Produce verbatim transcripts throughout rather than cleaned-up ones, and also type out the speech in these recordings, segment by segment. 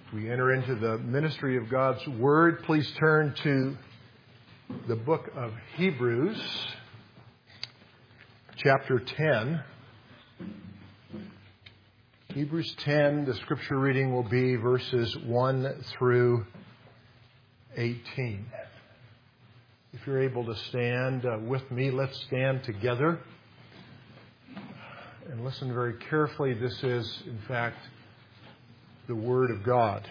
We enter into the ministry of God's Word. Please turn to the book of Hebrews, chapter ten. Hebrews ten, the scripture reading will be verses one through eighteen. If you're able to stand uh, with me, let's stand together and listen very carefully. This is, in fact, the Word of God.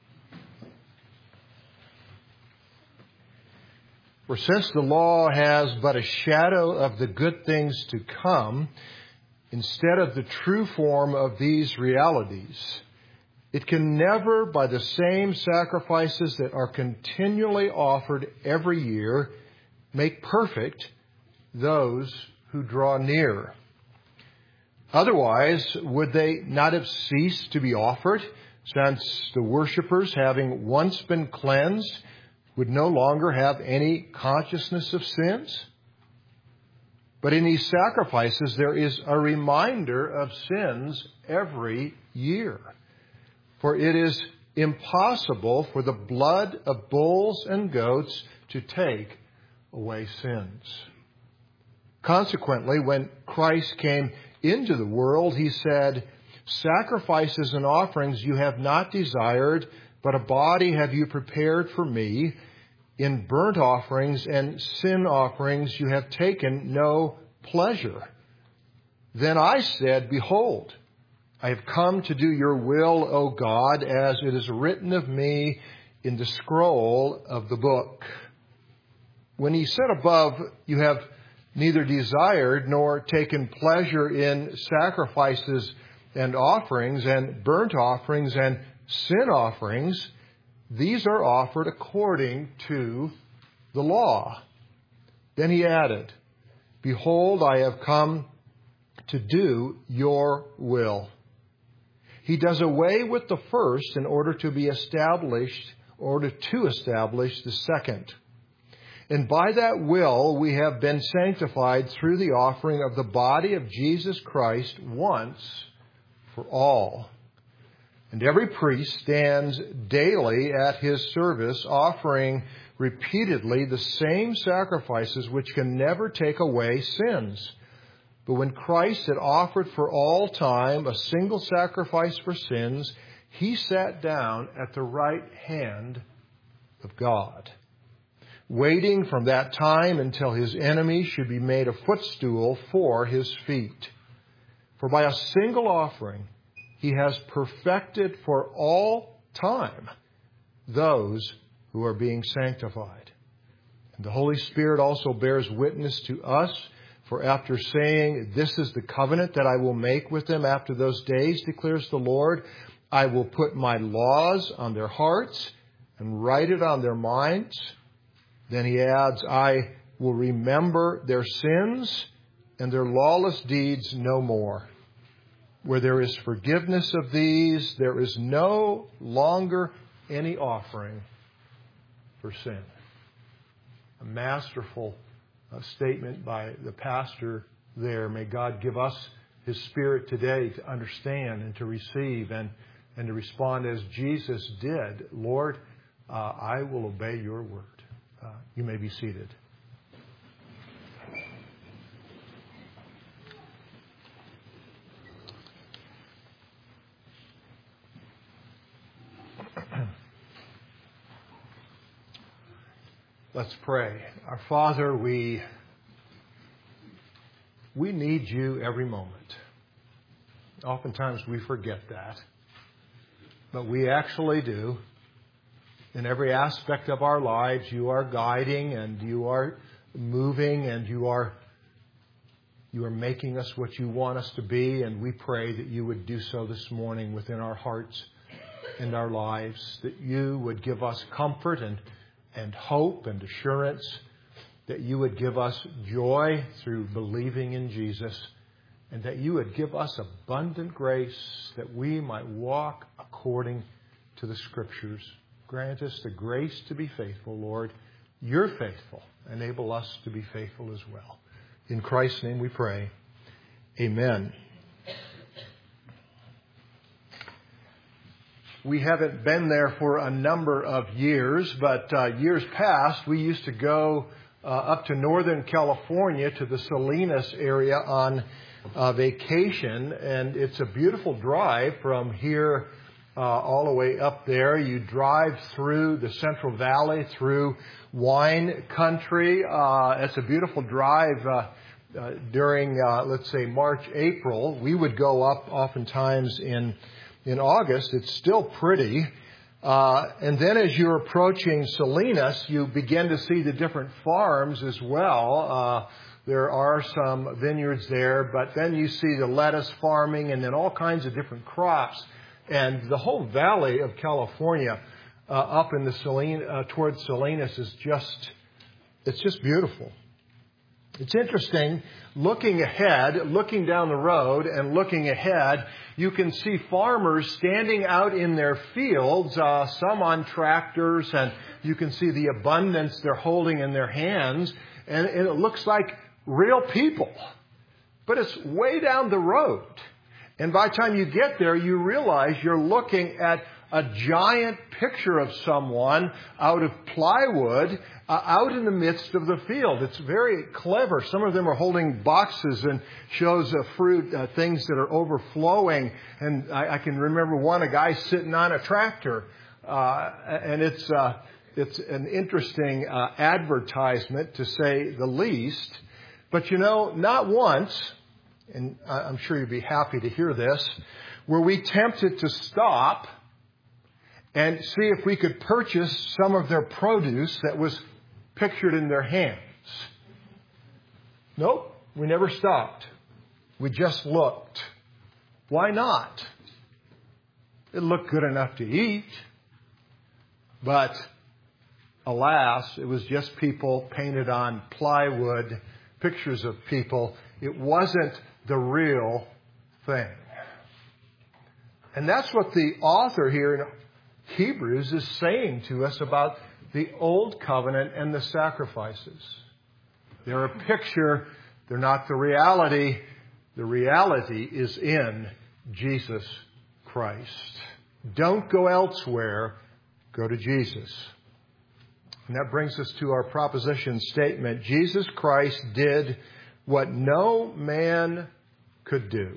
For since the law has but a shadow of the good things to come, instead of the true form of these realities, it can never, by the same sacrifices that are continually offered every year, make perfect those who draw near. Otherwise, would they not have ceased to be offered, since the worshippers, having once been cleansed, would no longer have any consciousness of sins? But in these sacrifices, there is a reminder of sins every year. For it is impossible for the blood of bulls and goats to take away sins. Consequently, when Christ came into the world, he said, "Sacrifices and offerings you have not desired, but a body have you prepared for me. In burnt offerings and sin offerings you have taken no pleasure." Then I said, "Behold, I have come to do your will, O God, as it is written of me in the scroll of the book." When he said above, "You have neither desired nor taken pleasure in sacrifices and offerings and burnt offerings and sin offerings," these are offered according to the law. Then he added, "Behold, I have come to do your will." He does away with the first in order to be established, in order to establish the second. And by that will we have been sanctified through the offering of the body of Jesus Christ once for all. And every priest stands daily at his service, offering repeatedly the same sacrifices which can never take away sins. But when Christ had offered for all time a single sacrifice for sins, he sat down at the right hand of God, waiting from that time until his enemy should be made a footstool for his feet. For by a single offering, he has perfected for all time those who are being sanctified. And the Holy Spirit also bears witness to us, for after saying, "This is the covenant that I will make with them after those days, declares the Lord, I will put my laws on their hearts and write it on their minds." Then he adds, "I will remember their sins and their lawless deeds no more. Where there is forgiveness of these, there is no longer any offering for sin." A masterful uh, statement by the pastor there. May God give us his Spirit today to understand and to receive and, and to respond as Jesus did. Lord, uh, I will obey your word. Uh, you may be seated. Let's pray. Our Father, we we need you every moment. Oftentimes we forget that, but we actually do. In every aspect of our lives, you are guiding and you are moving and you are you are making us what you want us to be, and we pray that you would do so this morning within our hearts and our lives, that you would give us comfort and and hope and assurance, that you would give us joy through believing in Jesus, and that you would give us abundant grace that we might walk according to the Scriptures. Grant us the grace to be faithful, Lord. You're faithful. Enable us to be faithful as well. In Christ's name we pray. Amen. we haven't been there for a number of years, but uh, years past, we used to go uh, up to Northern California to the Salinas area on uh, vacation, and it's a beautiful drive from here uh, all the way up there. You drive through the Central Valley, through wine country. Uh, it's a beautiful drive uh, uh, during, uh, let's say, March, April. We would go up oftentimes in In August. It's still pretty. Uh, and then as you're approaching Salinas, you begin to see the different farms as well. Uh, there are some vineyards there, but then you see the lettuce farming and then all kinds of different crops. And the whole valley of California uh, up in the Salina, uh, towards Salinas is just, it's just beautiful. It's interesting, looking ahead, looking down the road and looking ahead, you can see farmers standing out in their fields, uh, some on tractors, and you can see the abundance they're holding in their hands, and it looks like real people. But it's way down the road. And by the time you get there, you realize you're looking at a giant picture of someone out of plywood uh, out in the midst of the field. It's very clever. Some of them are holding boxes and shows uh, fruit, uh, things that are overflowing. And I, I can remember one, a guy sitting on a tractor. Uh, and it's uh, it's an interesting uh, advertisement, to say the least. But, you know, not once, and I'm sure you'd be happy to hear this, were we tempted to stop and see if we could purchase some of their produce that was pictured in their hands. Nope, we never stopped. We just looked. Why not? It looked good enough to eat. But alas, it was just people painted on plywood, pictures of people. It wasn't the real thing. And that's what the author here in Hebrews is saying to us about the old covenant and the sacrifices. They're a picture. They're not the reality. The reality is in Jesus Christ. Don't go elsewhere. Go to Jesus. And that brings us to our proposition statement. Jesus Christ did what no man could do.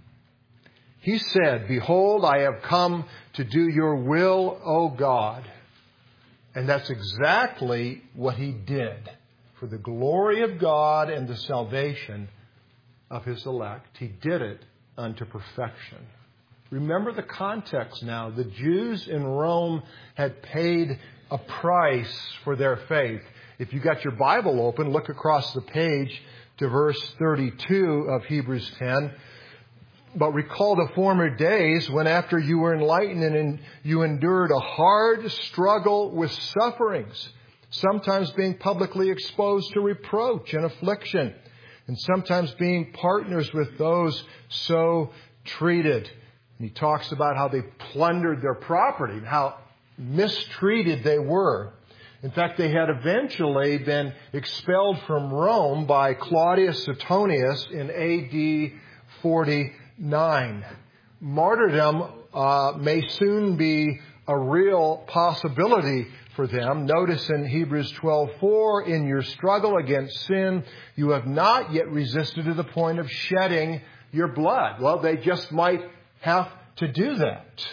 He said, "Behold, I have come to do your will, O God." And that's exactly what he did for the glory of God and the salvation of his elect. He did it unto perfection. Remember the context now. The Jews in Rome had paid a price for their faith. If you got your Bible open, look across the page to verse thirty-two of Hebrews ten. "But recall the former days when after you were enlightened and you endured a hard struggle with sufferings, sometimes being publicly exposed to reproach and affliction, and sometimes being partners with those so treated." And he talks about how they plundered their property and how mistreated they were. In fact, they had eventually been expelled from Rome by Claudius Suetonius in A D forty-nine. Martyrdom uh, may soon be a real possibility for them. Notice in Hebrews twelve four, "In your struggle against sin, you have not yet resisted to the point of shedding your blood." Well, they just might have to do that.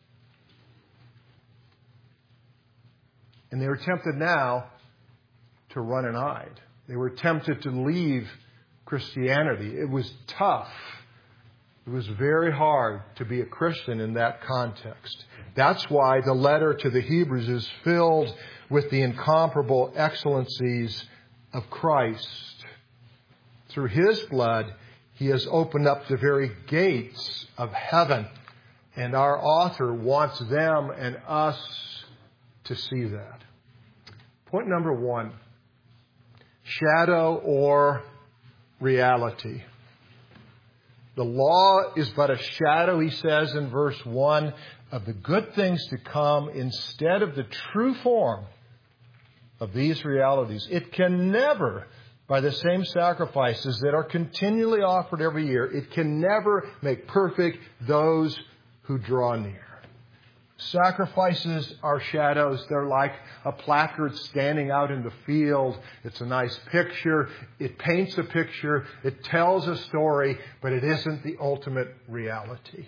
And they were tempted now to run and hide. They were tempted to leave Christianity. It was tough. It was very hard to be a Christian in that context. That's why the letter to the Hebrews is filled with the incomparable excellencies of Christ. Through his blood, he has opened up the very gates of heaven. And our author wants them and us to see that. Point number one, shadow or reality. The law is but a shadow, he says in verse one, of the good things to come instead of the true form of these realities. It can never, by the same sacrifices that are continually offered every year, it can never make perfect those who draw near. Sacrifices are shadows. They're like a placard standing out in the field. It's a nice picture. It paints a picture. It tells a story, but it isn't the ultimate reality.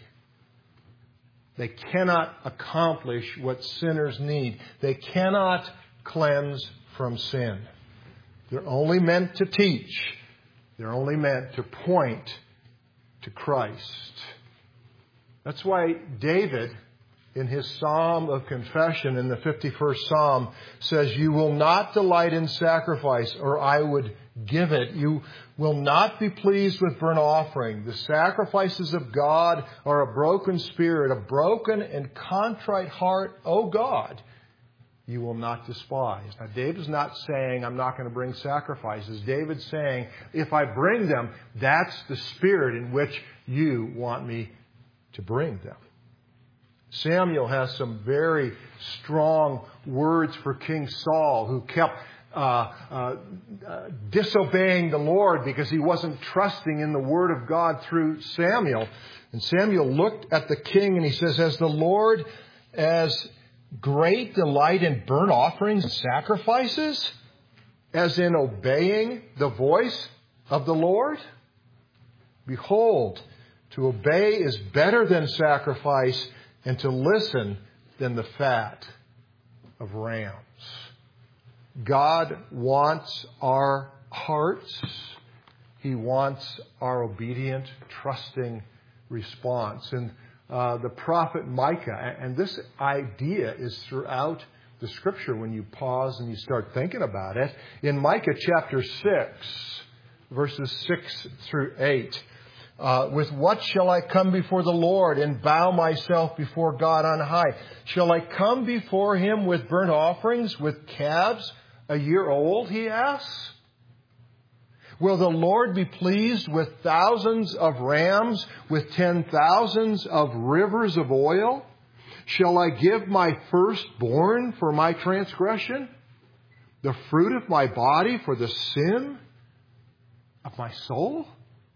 They cannot accomplish what sinners need. They cannot cleanse from sin. They're only meant to teach. They're only meant to point to Christ. That's why David, in his Psalm of Confession, in the fifty-first Psalm, says, "You will not delight in sacrifice, or I would give it. You will not be pleased with burnt offering. The sacrifices of God are a broken spirit, a broken and contrite heart, O God, you will not despise." Now, David's not saying, I'm not going to bring sacrifices. David's saying, if I bring them, that's the spirit in which you want me to bring them. Samuel has some very strong words for King Saul, who kept uh, uh, uh, disobeying the Lord because he wasn't trusting in the word of God through Samuel. And Samuel looked at the king and he says, "As the Lord as great delight in burnt offerings and sacrifices, as in obeying the voice of the Lord? Behold, to obey is better than sacrifice, and to listen than the fat of rams." God wants our hearts. He wants our obedient, trusting response. And uh, the prophet Micah, and this idea is throughout the Scripture when you pause and you start thinking about it. In Micah chapter six, verses six through eight, Uh, with what shall I come before the Lord and bow myself before God on high? Shall I come before Him with burnt offerings, with calves a year old, he asks? Will the Lord be pleased with thousands of rams, with ten thousands of rivers of oil? Shall I give my firstborn for my transgression, the fruit of my body for the sin of my soul?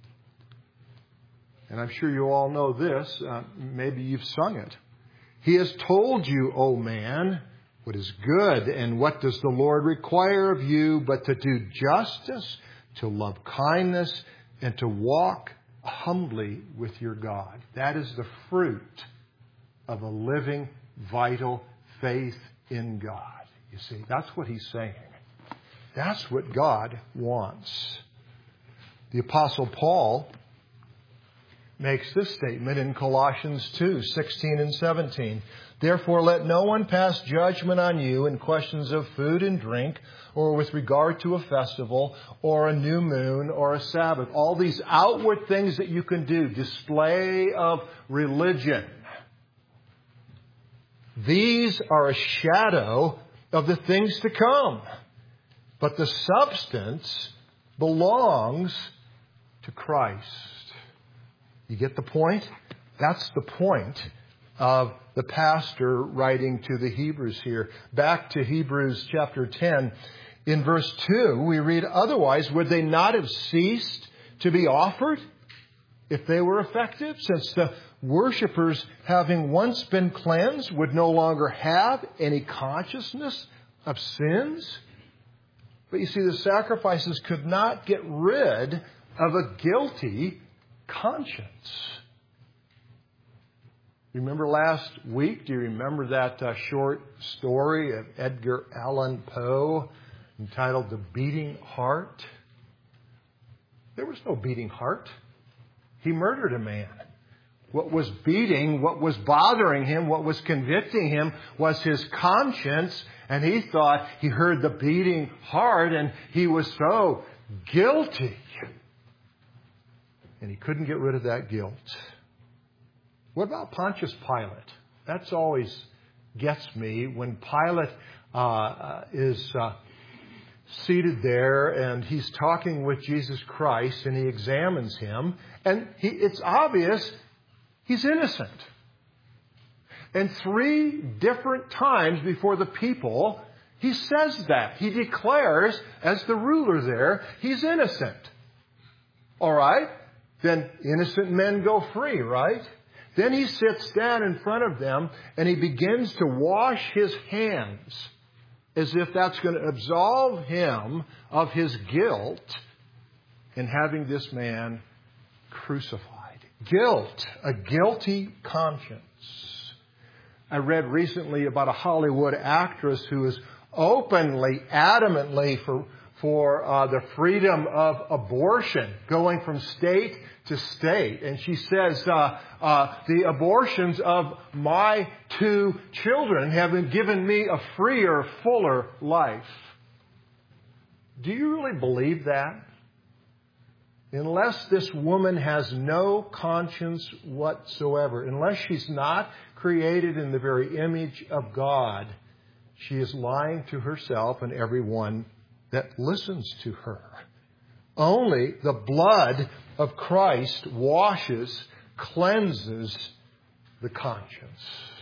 And I'm sure you all know this. Uh, maybe you've sung it. He has told you, O man, what is good, and what does the Lord require of you but to do justice, to love kindness, and to walk humbly with your God. That is the fruit of a living, vital faith in God. You see, that's what he's saying. That's what God wants. The Apostle Paul makes this statement in Colossians two, sixteen and seventeen. Therefore, let no one pass judgment on you in questions of food and drink, or with regard to a festival, or a new moon, or a Sabbath. All these outward things that you can do, display of religion. These are a shadow of the things to come. But the substance belongs to Christ. You get the point? That's the point of the pastor writing to the Hebrews here. Back to Hebrews chapter ten. In verse two, we read, "Otherwise, would they not have ceased to be offered if they were effective? Since the worshippers, having once been cleansed, would no longer have any consciousness of sins." But you see, the sacrifices could not get rid of a guilty conscience. Remember last week? Do you remember that uh, short story of Edgar Allan Poe entitled "The Beating Heart"? There was no beating heart. He murdered a man. What was beating, what was bothering him, what was convicting him was his conscience, and he thought he heard the beating heart, and he was so guilty. And he couldn't get rid of that guilt. What about Pontius Pilate? That's always gets me when Pilate uh, is uh, seated there and he's talking with Jesus Christ and he examines him. And he, it's obvious he's innocent. And three different times before the people, he says that. He declares, as the ruler there, he's innocent. All right? Then innocent men go free, right? Then he sits down in front of them and he begins to wash his hands as if that's going to absolve him of his guilt in having this man crucified. Guilt, a guilty conscience. I read recently about a Hollywood actress who is openly, adamantly for for uh, the freedom of abortion, going from state to state. And she says, uh, uh, the abortions of my two children have been given me a freer, fuller life. Do you really believe that? Unless this woman has no conscience whatsoever, unless she's not created in the very image of God, she is lying to herself and everyone that listens to her. Only the blood of Christ washes, cleanses the conscience.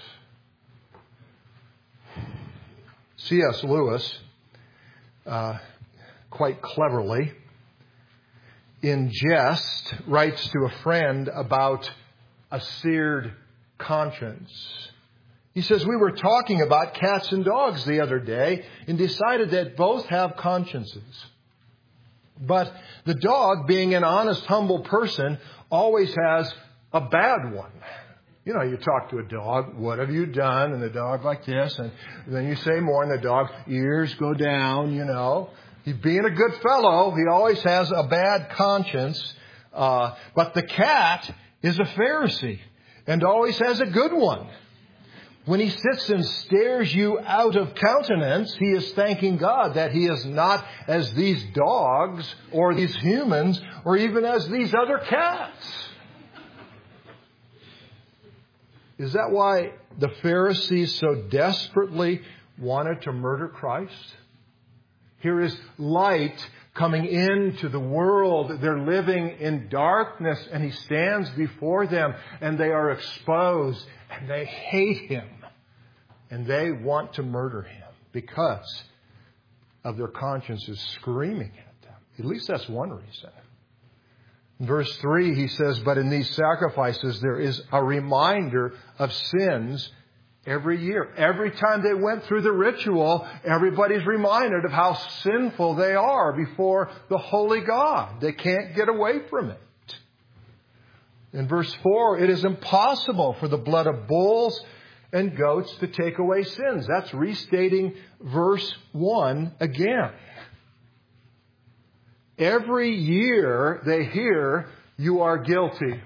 C S Lewis, uh, quite cleverly, in jest, writes to a friend about a seared conscience. He says, we were talking about cats and dogs the other day and decided that both have consciences. But the dog, being an honest, humble person, always has a bad one. You know, you talk to a dog, what have you done? And the dog like this. And then you say more and the dog's ears go down, you know. He's being a good fellow. He always has a bad conscience. Uh, but the cat is a Pharisee and always has a good one. When he sits and stares you out of countenance, he is thanking God that he is not as these dogs or these humans or even as these other cats. Is that why the Pharisees so desperately wanted to murder Christ? Here is light coming into the world. They're living in darkness and he stands before them and they are exposed and they hate him. And they want to murder him because of their consciences screaming at them. At least that's one reason. In verse three, he says, but in these sacrifices there is a reminder of sins every year. Every time they went through the ritual, everybody's reminded of how sinful they are before the holy God. They can't get away from it. In verse four, it is impossible for the blood of bulls and goats to take away sins. That's restating verse one again. Every year they hear you are guilty.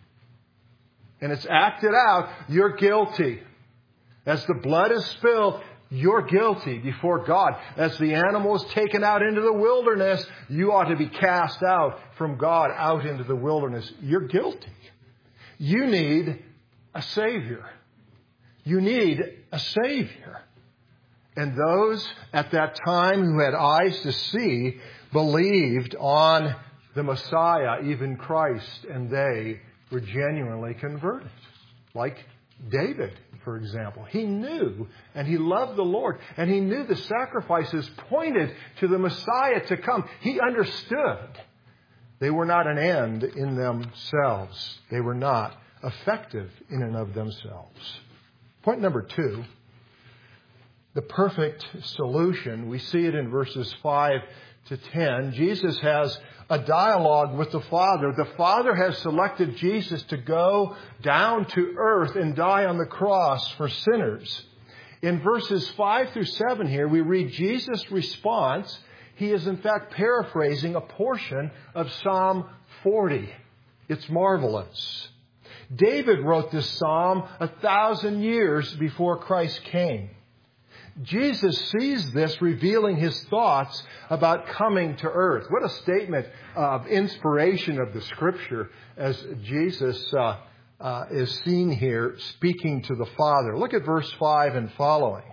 And it's acted out, you're guilty. As the blood is spilled, you're guilty before God. As the animal is taken out into the wilderness, you ought to be cast out from God out into the wilderness. You're guilty. You need a Savior. You need a Savior. And those at that time who had eyes to see believed on the Messiah, even Christ, and they were genuinely converted. Like David, for example. He knew and he loved the Lord and he knew the sacrifices pointed to the Messiah to come. He understood they were not an end in themselves. They were not effective in and of themselves. Point number two, the perfect solution. We see it in verses five to ten. Jesus has a dialogue with the Father. The Father has selected Jesus to go down to earth and die on the cross for sinners. In verses five through seven here, we read Jesus' response. He is in fact paraphrasing a portion of Psalm forty. It's marvelous. David wrote this psalm a thousand years before Christ came. Jesus sees this, revealing his thoughts about coming to earth. What a statement of inspiration of the Scripture as Jesus uh, uh, is seen here speaking to the Father. Look at verse five and following.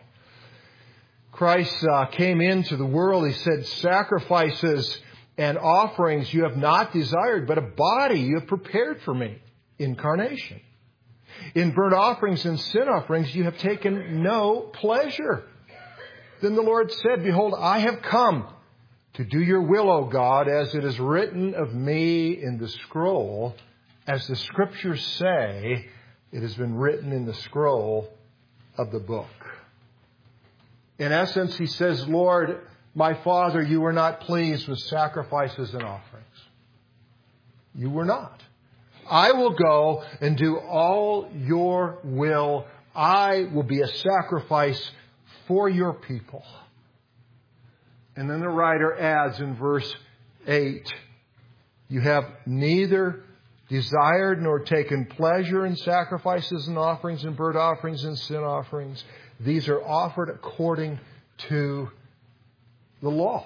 Christ uh, came into the world. He said, sacrifices and offerings you have not desired, but a body you have prepared for me. Incarnation. In burnt offerings and sin offerings you have taken no pleasure. Then the Lord said, behold, I have come to do your will, O God, as it is written of me in the scroll, as the Scriptures say, It has been written in the scroll of the book. In essence, he says, Lord, my Father, you were not pleased with sacrifices and offerings. You were not. I will go and do all your will. I will be a sacrifice for your people. And then the writer adds in verse eight, you have neither desired nor taken pleasure in sacrifices and offerings and burnt offerings and sin offerings. These are offered according to the law.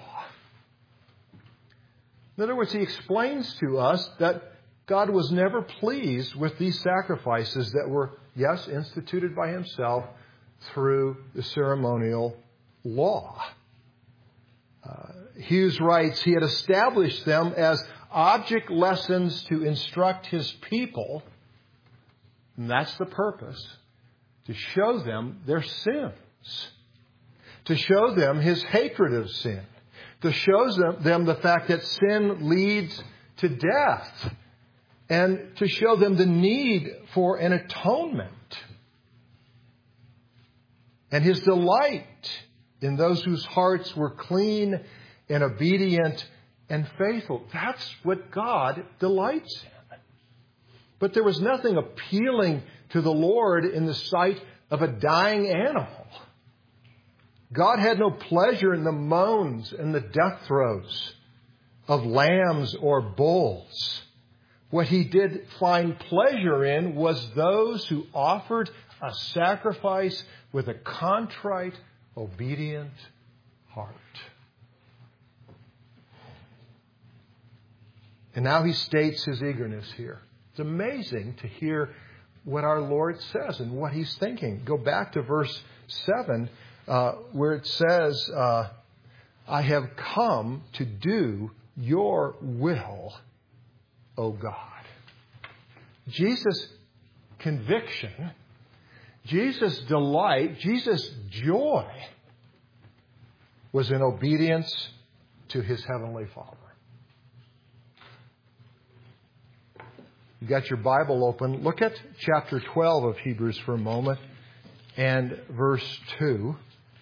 In other words, he explains to us that God was never pleased with these sacrifices that were, yes, instituted by himself through the ceremonial law. Uh, Hughes writes, he had established them as object lessons to instruct his people. And that's the purpose. To show them their sins. To show them his hatred of sin. To show them, them the fact that sin leads to death. And to show them the need for an atonement. And his delight in those whose hearts were clean and obedient and faithful. That's what God delights in. But there was nothing appealing to the Lord in the sight of a dying animal. God had no pleasure in the moans and the death throes of lambs or bulls. What he did find pleasure in was those who offered a sacrifice with a contrite, obedient heart. And now he states his eagerness here. It's amazing to hear what our Lord says and what he's thinking. Go back to verse seven, uh, where it says, uh, I have come to do your will, O God. Jesus' conviction, Jesus' delight, Jesus' joy was in obedience to his heavenly Father. You got your Bible open. Look at chapter twelve of Hebrews for a moment and verse two.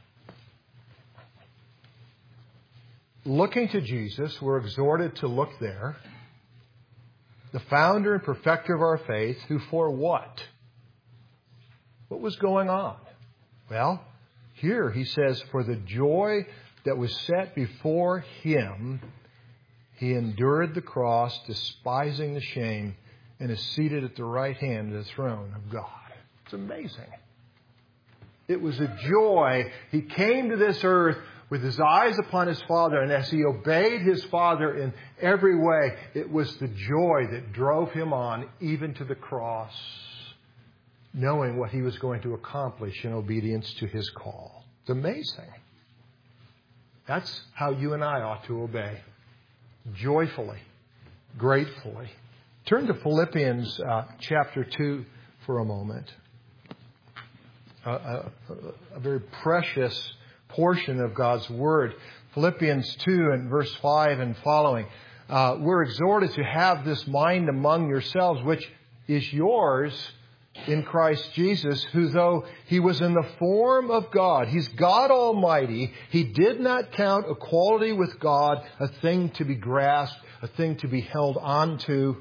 Looking to Jesus, we're exhorted to look there. The founder and perfecter of our faith, who for what? What was going on? Well, here he says, for the joy that was set before him, he endured the cross, despising the shame, and is seated at the right hand of the throne of God. It's amazing. It was a joy. He came to this earth with his eyes upon his Father, and as he obeyed his Father in every way, it was the joy that drove him on, even to the cross, knowing what he was going to accomplish in obedience to his call. It's amazing. That's how you and I ought to obey. Joyfully, gratefully. Turn to Philippians uh, chapter two for a moment. Uh, a, a very precious portion of God's Word. Philippians two and verse five and following. Uh, we're exhorted to have this mind among yourselves, which is yours in Christ Jesus, who though he was in the form of God, he's God Almighty, he did not count equality with God a thing to be grasped, a thing to be held onto,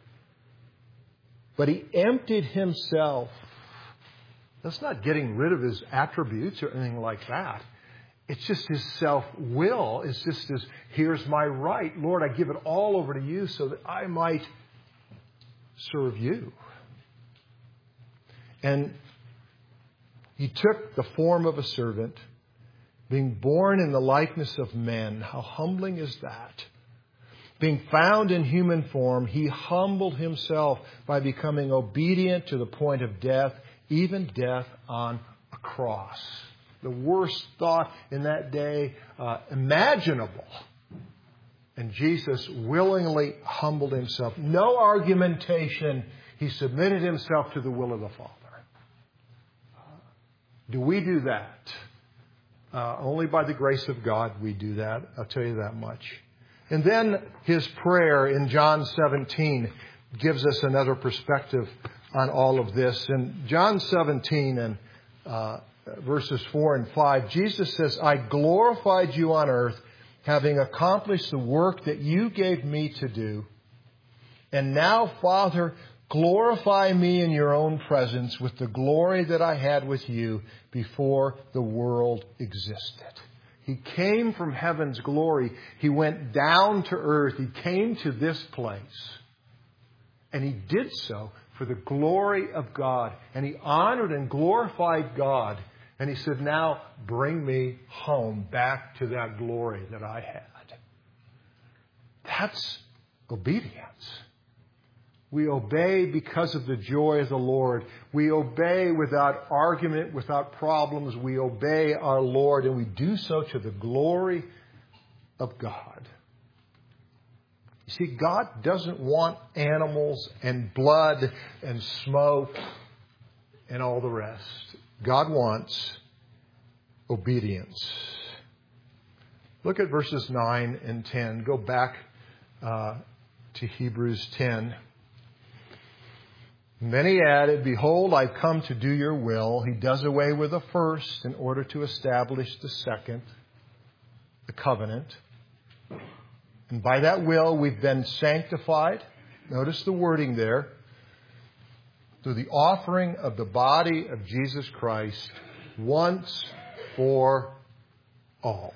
but he emptied himself. That's not getting rid of his attributes or anything like that. It's just his self-will. It's just his, here's my right. Lord, I give it all over to you so that I might serve you. And he took the form of a servant, being born in the likeness of men. How humbling is that? Being found in human form, he humbled himself by becoming obedient to the point of death, even death on a cross. The worst thought in that day uh, imaginable. And Jesus willingly humbled himself. No argumentation. He submitted himself to the will of the Father. Do we do that? Uh, only by the grace of God we do that. I'll tell you that much. And then his prayer in John seventeen gives us another perspective on all of this. In John seventeen and uh, verses four and five, Jesus says, I glorified you on earth, having accomplished the work that you gave me to do. And now, Father, glorify me in your own presence with the glory that I had with you before the world existed. He came from heaven's glory. He went down to earth. He came to this place. And he did so for the glory of God. And he honored and glorified God. And he said, now bring me home back to that glory that I had. That's obedience. We obey because of the joy of the Lord. We obey without argument, without problems. We obey our Lord, and we do so to the glory of God. You see, God doesn't want animals and blood and smoke and all the rest. God wants obedience. Look at verses nine and ten. Go back uh, to Hebrews ten. And then he added, behold, I've come to do your will. He does away with the first in order to establish the second, the covenant. And by that will, we've been sanctified. Notice the wording there. Through the offering of the body of Jesus Christ once for all.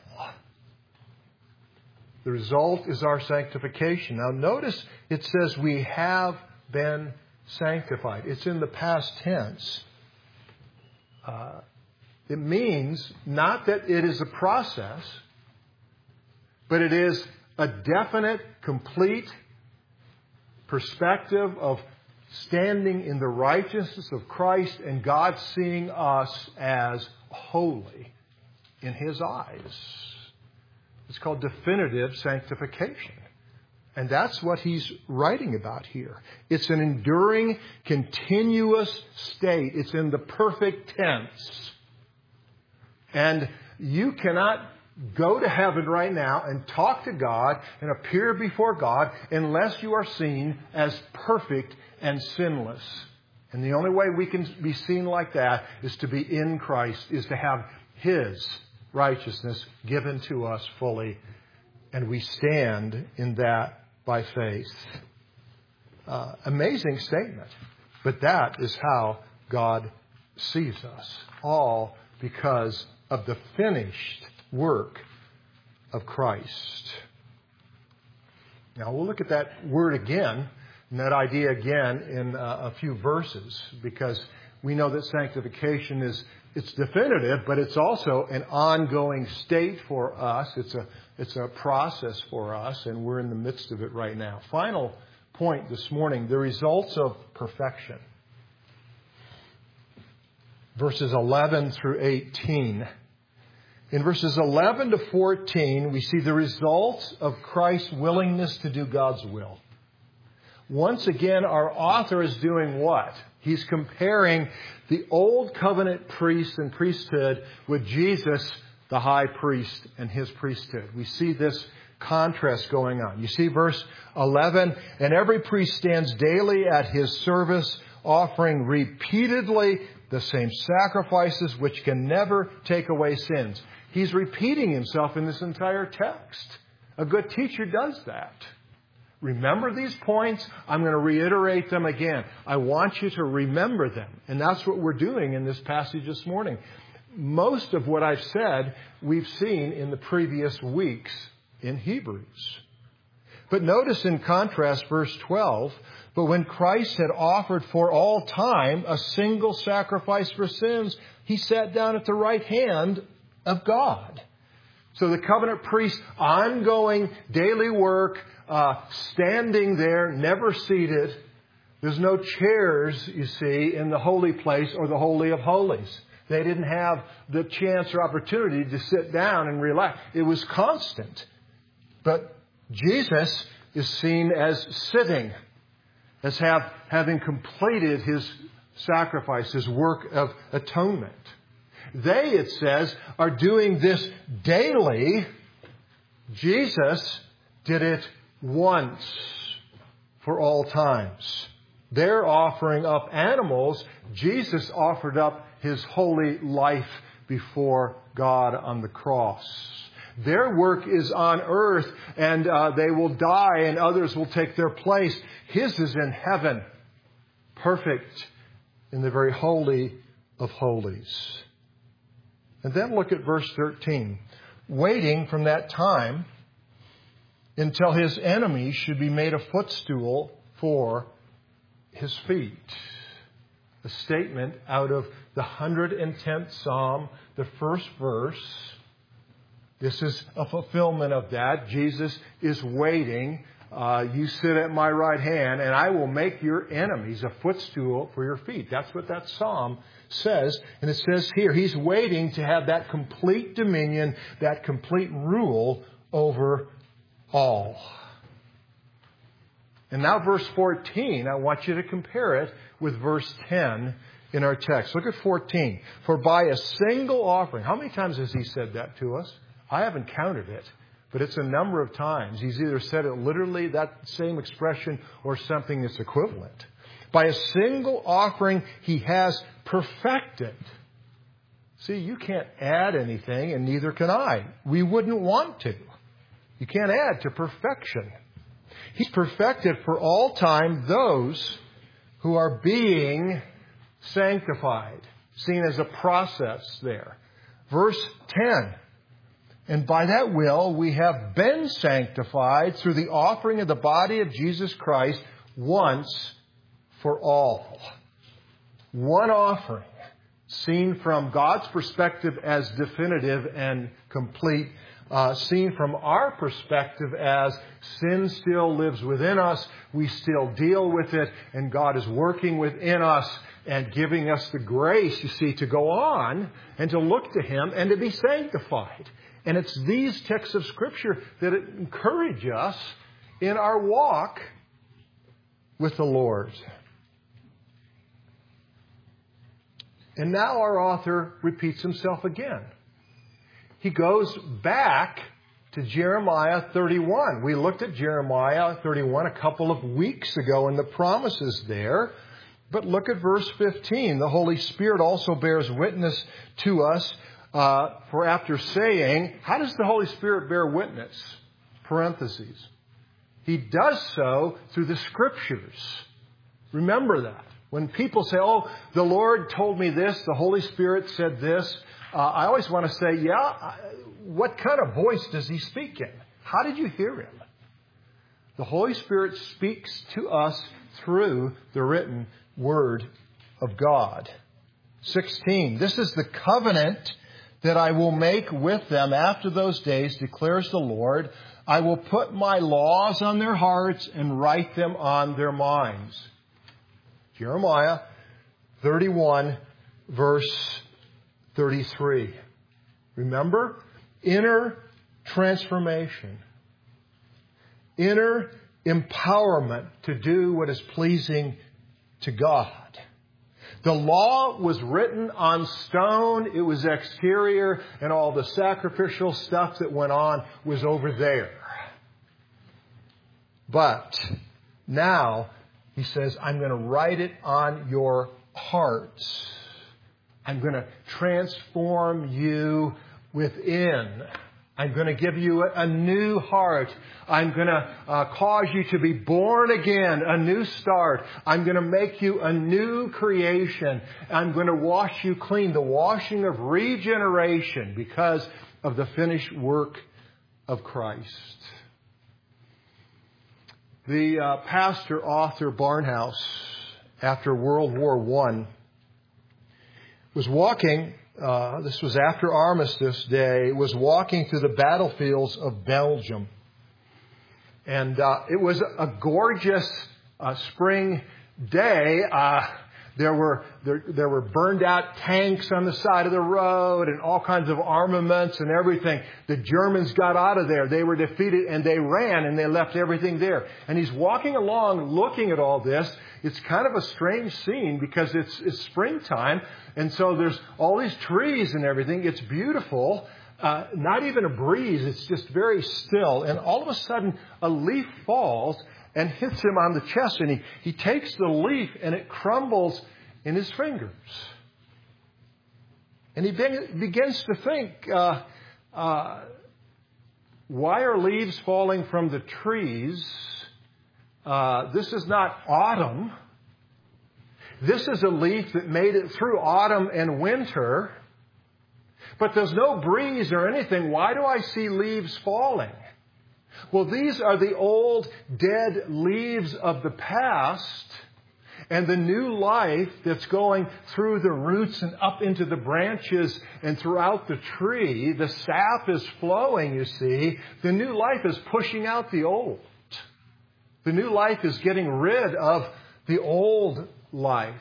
The result is our sanctification. Now notice it says we have been sanctified. It's in the past tense. Uh, it means not that it is a process, but it is a definite, complete perspective of standing in the righteousness of Christ and God seeing us as holy in His eyes. It's called definitive sanctification. And that's what he's writing about here. It's an enduring, continuous state. It's in the perfect tense. And you cannot go to heaven right now and talk to God and appear before God unless you are seen as perfect and sinless. And the only way we can be seen like that is to be in Christ, is to have His righteousness given to us fully. And we stand in that by faith. Uh, amazing statement. But that is how God sees us. All because of the finished work of Christ. Now we'll look at that word again, and that idea again in uh, a few verses, because we know that sanctification is, it's definitive, but it's also an ongoing state for us. It's a It's a process for us, and we're in the midst of it right now. Final point this morning, the results of perfection. Verses eleven through eighteen. In verses eleven to fourteen, we see the results of Christ's willingness to do God's will. Once again, our author is doing what? He's comparing the old covenant priest and priesthood with Jesus, the high priest, and his priesthood. We see this contrast going on. You see verse eleven, and every priest stands daily at his service, offering repeatedly the same sacrifices which can never take away sins. He's repeating himself in this entire text. A good teacher does that. Remember these points? I'm going to reiterate them again. I want you to remember them. And that's what we're doing in this passage this morning. Most of what I've said, we've seen in the previous weeks in Hebrews. But notice in contrast, verse twelve, but when Christ had offered for all time a single sacrifice for sins, He sat down at the right hand of God. So the covenant priest's ongoing daily work, uh, standing there, never seated. There's no chairs, you see, in the holy place or the Holy of Holies. They didn't have the chance or opportunity to sit down and relax. It was constant. But Jesus is seen as sitting, as have, having completed His sacrifice, His work of atonement. They, it says, are doing this daily. Jesus did it once for all times. They're offering up animals. Jesus offered up His holy life before God on the cross. Their work is on earth, and uh, they will die, and others will take their place. His is in heaven, perfect in the very holy of holies. And then look at verse thirteen. Waiting from that time until His enemies should be made a footstool for His feet. A statement out of the one hundred tenth Psalm, the first verse. This is a fulfillment of that. Jesus is waiting. Uh, you sit at my right hand, and I will make your enemies a footstool for your feet. That's what that psalm says. And it says here, He's waiting to have that complete dominion, that complete rule over all. And now verse fourteen, I want you to compare it with verse ten in our text. Look at fourteen. For by a single offering, how many times has He said that to us? I haven't counted it, but it's a number of times. He's either said it literally, that same expression, or something that's equivalent. By a single offering, He has perfected. See, you can't add anything, and neither can I. We wouldn't want to. You can't add to perfection. He's perfected for all time those who are being sanctified. Seen as a process there. Verse ten. And by that will we have been sanctified through the offering of the body of Jesus Christ once for all. One offering, seen from God's perspective as definitive and complete, uh, seen from our perspective as sin still lives within us, we still deal with it, and God is working within us and giving us the grace, you see, to go on and to look to Him and to be sanctified. And it's these texts of Scripture that encourage us in our walk with the Lord. And now our author repeats himself again. He goes back to Jeremiah thirty-one. We looked at Jeremiah thirty-one a couple of weeks ago and the promises there. But look at verse fifteen. The Holy Spirit also bears witness to us. Uh, for after saying, how does the Holy Spirit bear witness? Parentheses. He does so through the Scriptures. Remember that. When people say, oh, the Lord told me this, the Holy Spirit said this, uh, I always want to say, yeah, what kind of voice does He speak in? How did you hear Him? The Holy Spirit speaks to us through the written Word of God. sixteen. This is the covenant that I will make with them after those days, declares the Lord. I will put my laws on their hearts and write them on their minds. Jeremiah thirty-one, verse thirty-three. Remember? Inner transformation. Inner empowerment to do what is pleasing to God. The law was written on stone. It was exterior, and all the sacrificial stuff that went on was over there. But now, He says, I'm going to write it on your hearts. I'm going to transform you within. I'm going to give you a new heart. I'm going to uh, cause you to be born again, a new start. I'm going to make you a new creation. I'm going to wash you clean, the washing of regeneration because of the finished work of Christ. The uh, pastor, author Barnhouse, after World War One, was walking... Uh, this was after Armistice Day, was walking through the battlefields of Belgium. And uh, it was a gorgeous uh, spring day. Uh, there were there, there were burned out tanks on the side of the road and all kinds of armaments and everything. The Germans got out of there. They were defeated and they ran and they left everything there. And he's walking along looking at all this. It's kind of a strange scene because it's, it's springtime. And so there's all these trees and everything. It's beautiful. Uh, not even a breeze. It's just very still. And all of a sudden, a leaf falls and hits him on the chest. And he, he takes the leaf and it crumbles in his fingers. And he be- begins to think, uh, uh, why are leaves falling from the trees? Uh, this is not autumn. This is a leaf that made it through autumn and winter. But there's no breeze or anything. Why do I see leaves falling? Well, these are the old dead leaves of the past, and the new life that's going through the roots and up into the branches and throughout the tree. The sap is flowing, you see. The new life is pushing out the old. The new life is getting rid of the old life.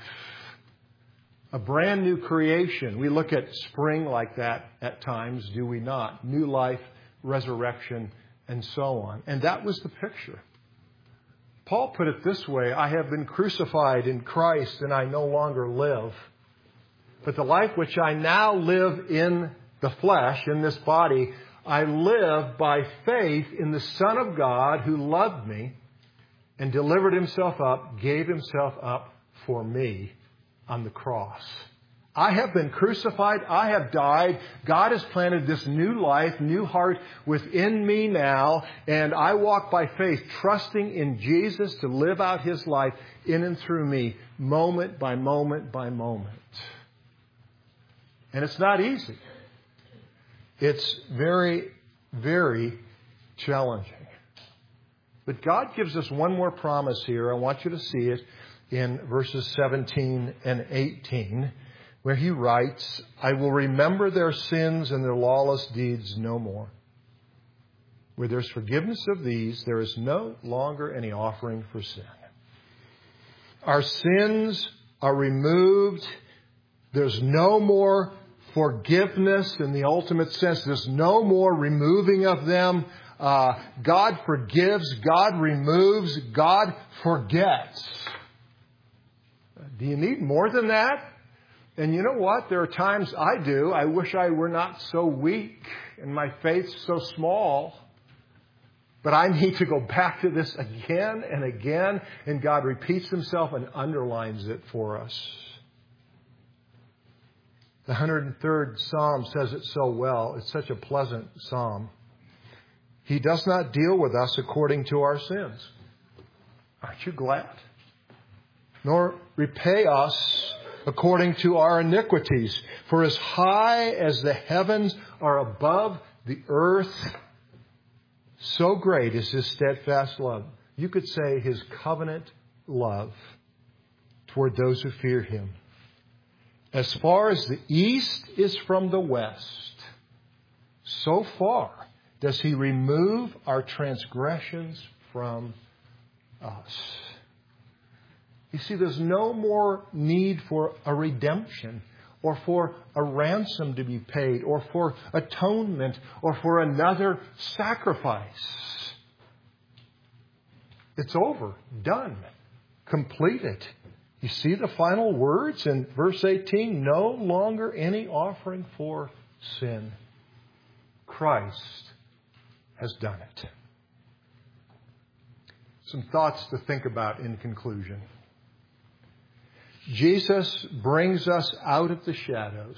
A brand new creation. We look at spring like that at times, do we not? New life, resurrection, and so on. And that was the picture. Paul put it this way, I have been crucified in Christ and I no longer live. But the life which I now live in the flesh, in this body, I live by faith in the Son of God who loved me and delivered himself up, gave himself up for me on the cross. I have been crucified. I have died. God has planted this new life, new heart within me now. And I walk by faith, trusting in Jesus to live out his life in and through me, moment by moment by moment. And it's not easy. It's very, very challenging. But God gives us one more promise here. I want you to see it in verses seventeen and eighteen, where he writes, I will remember their sins and their lawless deeds no more. Where there's forgiveness of these, there is no longer any offering for sin. Our sins are removed. There's no more forgiveness in the ultimate sense. There's no more removing of them. Uh, God forgives. God removes. God forgets. Do you need more than that? And you know what? There are times I do. I wish I were not so weak and my faith so small. But I need to go back to this again and again. And God repeats himself and underlines it for us. The one hundred third Psalm says it so well. It's such a pleasant psalm. He does not deal with us according to our sins. Aren't you glad? Nor repay us according to our iniquities. For as high as the heavens are above the earth, so great is his steadfast love. You could say his covenant love toward those who fear him. As far as the east is from the west, so far does he remove our transgressions from us. You see, there's no more need for a redemption or for a ransom to be paid or for atonement or for another sacrifice. It's over, done, completed. You see the final words in verse eighteen? No longer any offering for sin. Christ has done it. Some thoughts to think about in conclusion. Jesus brings us out of the shadows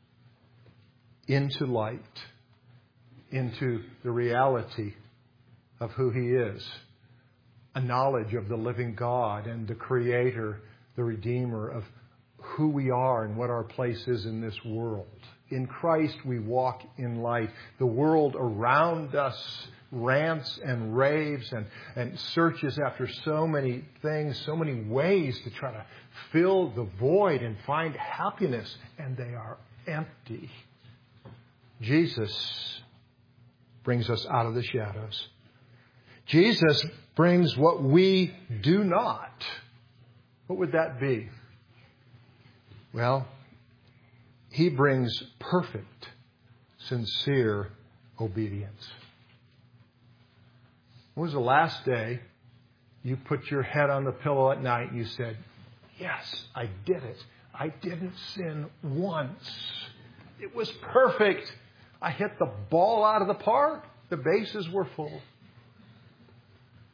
into light, into the reality of who he is, a knowledge of the living God and the Creator, the Redeemer, of who we are and what our place is in this world. In Christ we walk in light. The world around us rants and raves and, and searches after so many things, so many ways to try to fill the void and find happiness, and they are empty. Jesus brings us out of the shadows. Jesus brings what we do not. What would that be? Well, he brings perfect, sincere obedience. When was the last day you put your head on the pillow at night and you said, yes, I did it. I didn't sin once. It was perfect. I hit the ball out of the park. The bases were full.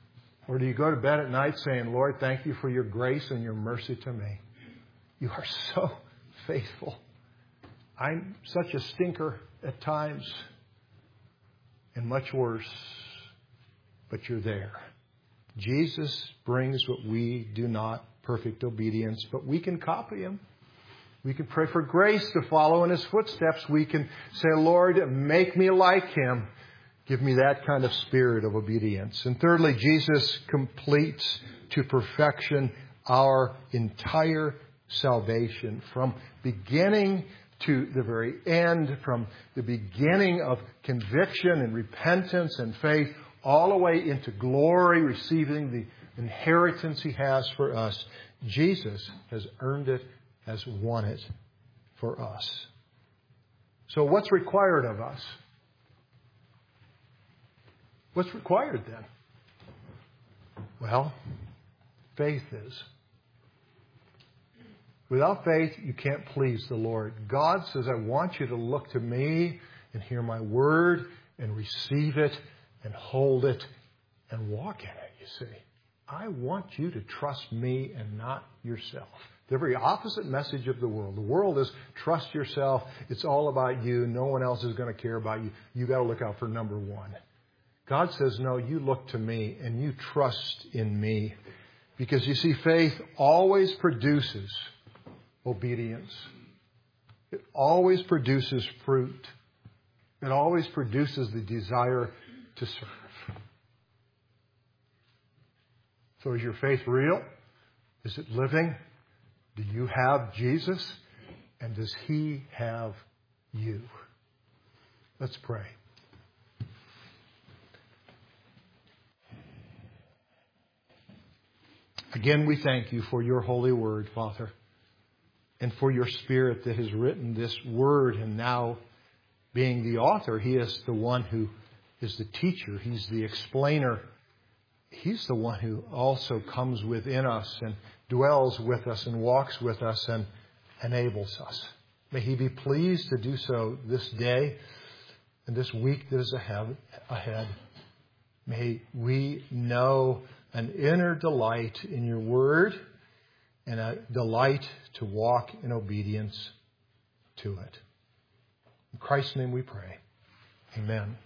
Or do you go to bed at night saying, Lord, thank you for your grace and your mercy to me. You are so faithful. I'm such a stinker at times and much worse, but you're there. Jesus brings what we do not, perfect obedience, but we can copy him. We can pray for grace to follow in his footsteps. We can say, Lord, make me like him. Give me that kind of spirit of obedience. And thirdly, Jesus completes to perfection our entire salvation from beginning to the very end, from the beginning of conviction and repentance and faith all the way into glory, receiving the inheritance he has for us. Jesus has earned it, has won it for us. So what's required of us? What's required then? Well, faith is. Without faith, you can't please the Lord. God says, I want you to look to me and hear my word and receive it and hold it and walk in it, you see. I want you to trust me and not yourself. The very opposite message of the world. The world is trust yourself. It's all about you. No one else is going to care about you. You got to look out for number one. God says, no, you look to me and you trust in me. Because you see, faith always produces obedience. It always produces fruit. It always produces the desire to serve. So is your faith real? Is it living? Do you have Jesus? And does he have you? Let's pray. Again, we thank you for your holy word, Father, and for your Spirit that has written this word. And now, being the author, he is the one who is the teacher. He's the explainer. He's the one who also comes within us and dwells with us and walks with us and enables us. May he be pleased to do so this day and this week that is ahead. May we know an inner delight in your word and a delight to walk in obedience to it. In Christ's name we pray. Amen.